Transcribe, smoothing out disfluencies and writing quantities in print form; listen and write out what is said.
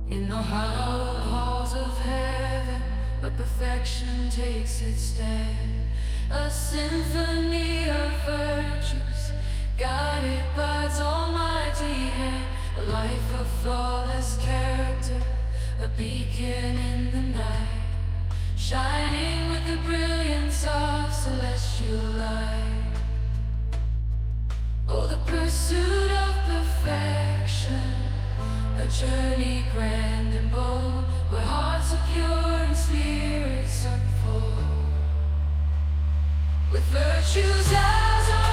In the hallowed halls of heaven, where perfection takes its stand, a symphony of virtues, guided by its almighty hand. A life of flawless character, a beacon in the night, shining with the brilliance of celestial light. Oh, the pursuit of perfection, a journey grand and bold, where hearts are pure and spirits unfold, with virtues as our